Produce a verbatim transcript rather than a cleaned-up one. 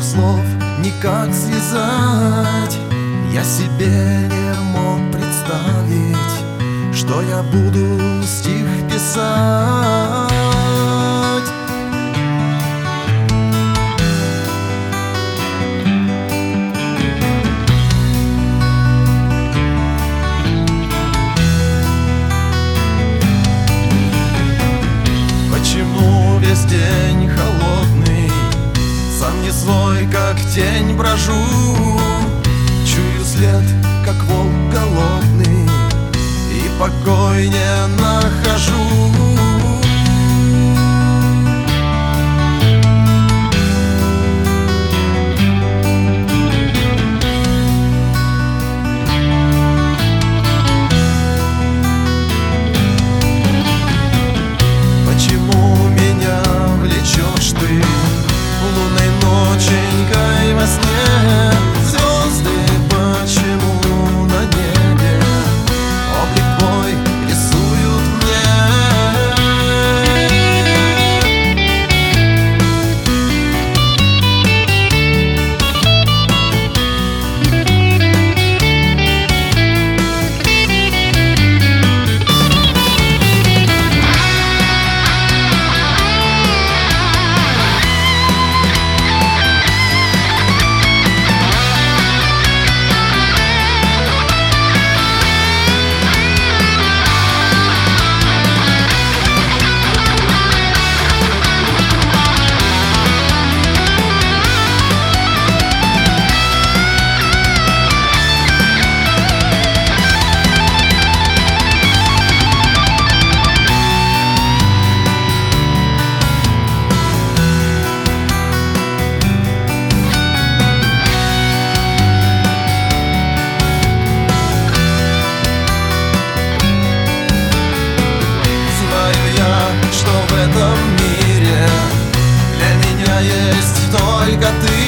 слов никак связать. Я себе не мог представить, что я буду стих писать. Почему весь день холодный, сам не свой, как тень брожу? Чую след, как волк голодный, и покой не нахожу. Почему меня влечешь ты лунной ноченькой во сне? Звезды почему на небе облик твой рисуют мне? Что в этом мире для меня есть только ты.